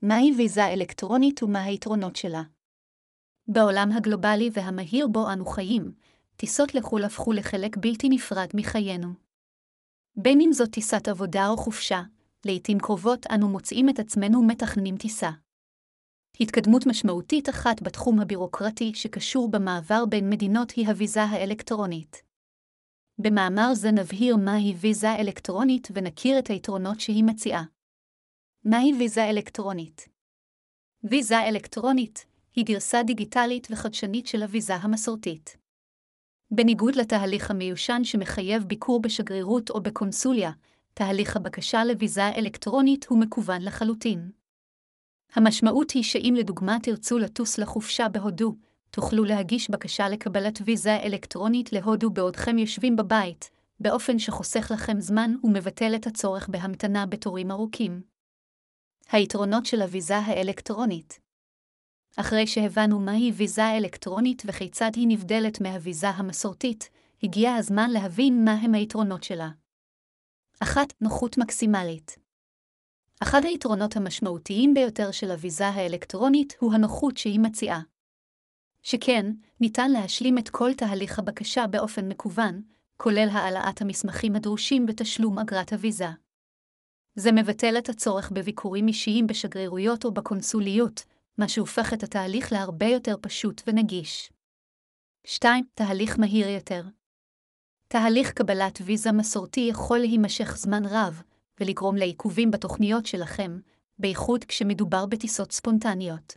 מהי ויזה אלקטרונית ומה היתרונות שלה? בעולם הגלובלי והמהיר בו אנו חיים, טיסות לחו"ל הפכו לחלק בלתי נפרד מחיינו. בין אם זאת טיסת עבודה או חופשה, לעתים קרובות אנו מוצאים את עצמנו מתכננים טיסה. התקדמות משמעותית אחת בתחום הבירוקרטי שקשור במעבר בין מדינות היא הוויזה האלקטרונית. במאמר זה נבהיר מהי ויזה אלקטרונית ונכיר את היתרונות שהיא מציעה. מהי ויזה אלקטרונית? ויזה אלקטרונית היא גרסה דיגיטלית וחדשנית של הוויזה המסורתית. בניגוד לתהליך המיושן שמחייב ביקור בשגרירות או בקונסוליה, תהליך הבקשה לוויזה אלקטרונית הוא מקוון לחלוטין. המשמעות היא שאם לדוגמה תרצו לטוס לחופשה בהודו, תוכלו להגיש בקשה לקבלת ויזה אלקטרונית להודו בעודכם יושבים בבית, באופן שחוסך לכם זמן ומבטל את הצורך בהמתנה בתורים ארוכים. היתרונות של הוויזה האלקטרונית. אחרי שהבנו מהי ויזה אלקטרונית וכיצד היא נבדלת מהוויזה המסורתית, הגיע הזמן להבין מהם היתרונות שלה. 1. נוחות מקסימלית. אחד היתרונות המשמעותיים ביותר של הוויזה האלקטרונית הוא הנוחות שהיא מציעה. שכן, ניתן להשלים את כל תהליך הבקשה באופן מקוון, כולל העלאת המסמכים הדרושים בתשלום אגרת הוויזה. זה מבטל את הצורך בביקורים אישיים בשגרירויות או בקונסוליות, מה שהופך את התהליך להרבה יותר פשוט ונגיש. 2. תהליך מהיר יותר. תהליך קבלת ויזה מסורתי יכול להימשך זמן רב, ולגרום לעיכובים בתוכניות שלכם, בייחוד כשמדובר בטיסות ספונטניות.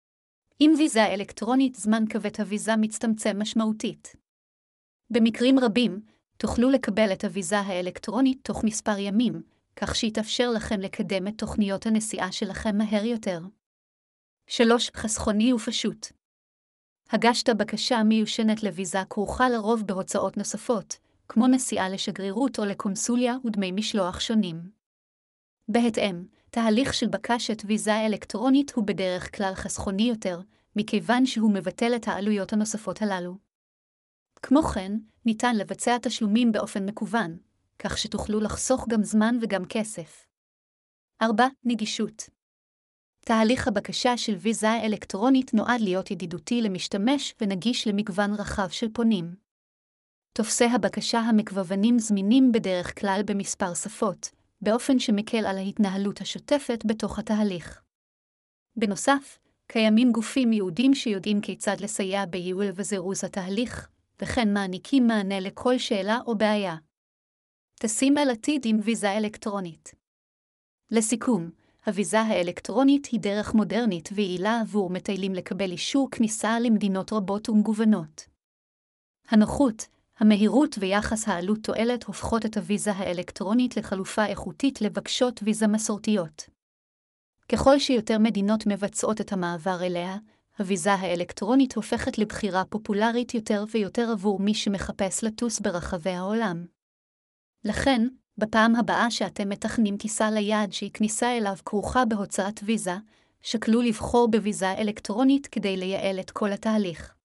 עם ויזה אלקטרונית זמן קבלת הוויזה מצטמצם משמעותית. במקרים רבים, תוכלו לקבל את הוויזה האלקטרונית תוך מספר ימים, כך שיתאפשר לכם לקדם את תוכניות הנסיעה שלכם מהר יותר. 3. חסכוני ופשוט. הגשת בקשה מיושנת לוויזה כרוכה לרוב בהוצאות נוספות, כמו נסיעה לשגרירות או לקונסוליה ודמי משלוח שונים. בהתאם, תהליך של בקשת ויזה אלקטרונית הוא בדרך כלל חסכוני יותר, מכיוון שהוא מבטל את העלויות הנוספות הללו. כמו כן, ניתן לבצע תשלומים באופן מקוון, כך שתוכלו לחסוך גם זמן וגם כסף. 4. נגישות. תהליך הבקשה של ויזה אלקטרונית נועד להיות ידידותי למשתמש ונגיש למגוון רחב של פונים. טופסי הבקשה המקוונים זמינים בדרך כלל במספר שפות, באופן שמקל על ההתנהלות השוטפת בתוך התהליך. בנוסף, קיימים גופים ייעודיים שיודעים כיצד לסייע בייעול וזירוז התהליך, וכן מעניקים מענה לכל שאלה או בעיה. טסים אל עתיד עם ויזה אלקטרונית. לסיכום, הוויזה האלקטרונית היא דרך מודרנית ויעילה עבור מטיילים לקבל אישור כניסה למדינות רבות ומגוונות. הנוחות, המהירות ויחס העלות תועלת הופכות את הוויזה האלקטרונית לחלופה איכותית לבקשות ויזה מסורתיות. ככל שיותר מדינות מבצעות את המעבר אליה, הוויזה האלקטרונית הופכת לבחירה פופולרית יותר ויותר עבור מי שמחפש לטוס ברחבי העולם. לכן, בפעם הבאה שאתם מתכננים טיסה ליעד שהיא כניסה אליו כרוכה בהוצאת ויזה, שקלו לבחור בוויזה אלקטרונית כדי לייעל את כל התהליך.